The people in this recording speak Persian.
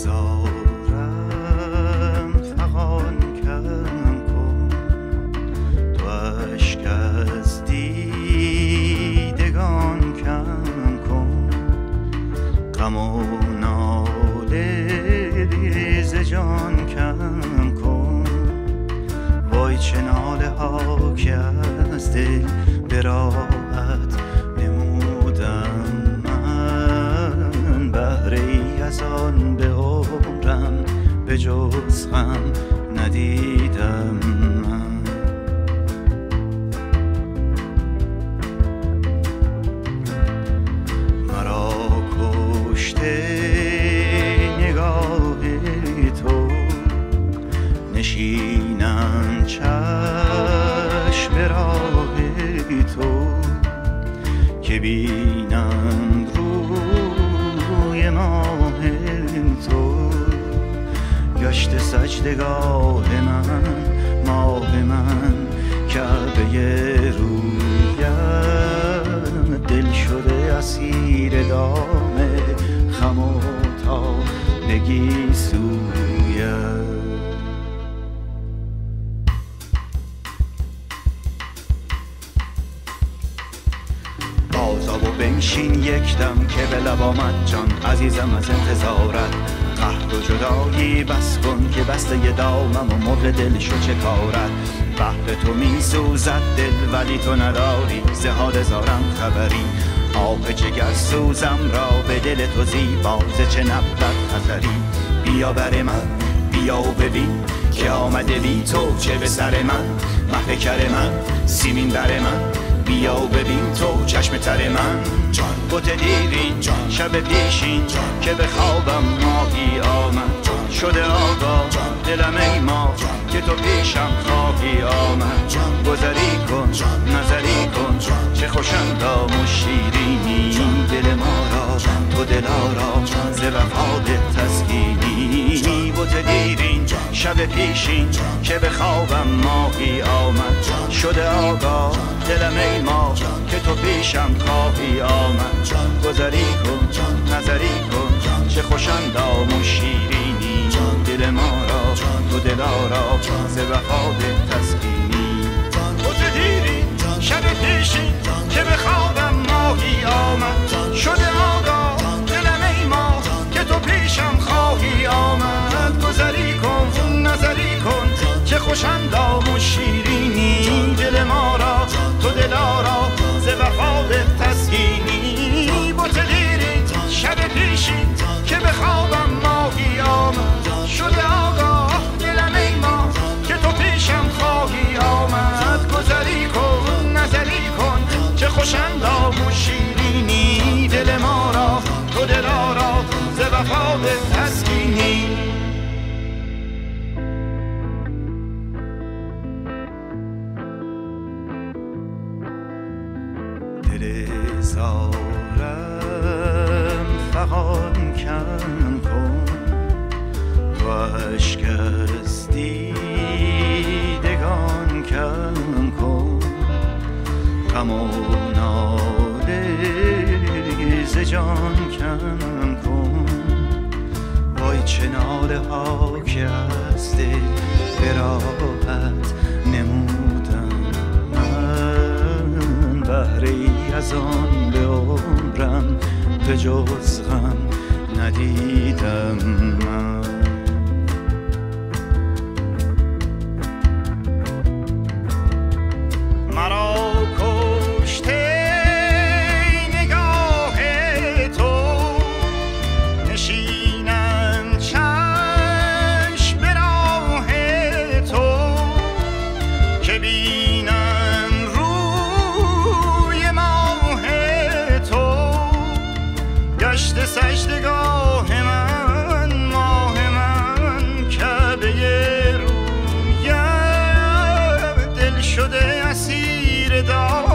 زارم فغان کم کن، تو اشک از دیدگان کم کن، غم و ناله ز جان کم کن. وای چه ناله ها که از دل به راحت نمودم من، بهره ای از آن به عمرم به جز غم ندیدم من. مرا کشته نگاه تو، نشینم چشم راه تو، که بینم روی ماه تو. گشت سجدگاه من ماه من، کعبه رویم، دل شده اسیر دام خم و تابگی سویم. بازا و بنشین یک دم که به لب آمد جان، عزیزم از انتظارت. قهر و جدایی بس کن که بسته ی دامم و مرغ دل شو چه کارت. بهر تو می سوزد دل ولی تو نداری ز حال زارم خبری. آه جگر سوزم را به دل تو زیبا ز چه نبود خطری. بیا بر من بیا و ببین که آمده بی تو چه به سر من. مه کر من سیمین بر من، بیا و ببین تو چشم تر من. جان بوت دیرین جان شب پیشین جان، که به خوابم ماهی آمد جان. شده آگاه دلم ای ما که تو پیشم خواهی آمد. گذری کن نظری کن چه خوشندام و شیرینی. دل ما را تو دلارا ز وفا ده تسکینی. بوت دیرین شب پیشین که به خوابم ماهی آمد. شده آگاه دلم ای ما که تو پیشم خواهی آمد. گذری کن نظری کن چه خوشندام و شیرینی. دل ما را تو دلارا ز وفا ده تسکینی. بوت دیرین شب پیشین که به خوابم ماهی آمد. شده آگاه دلم ای ما که تو پیشم خواهی آمد. گذری کن نظری کن چه خوشندام و شیرینی. دل ما را تو دلارا ز وفا به تسکینی. بوت دیرین شب پیشین که به خوابم ماهی آمد. شده آگاه دلم ای ما که تو پیشم خواهی آمد. گذری کن نظری کن چه خوشندام و شیرینی. دل ما را تو دلارا ز وفا به تسکینی. دل زارم فغان کم کن، تو اشک از دیدگان کم کن، غم و ناله ز جان کم کن. وای چه ناله ها که از دل به راحت نمودم من، بهره ای از آن به عمرم به جز غم ندیدم من. سجدگاه من ماه من، کعبه رویم، دل شده اسیر دام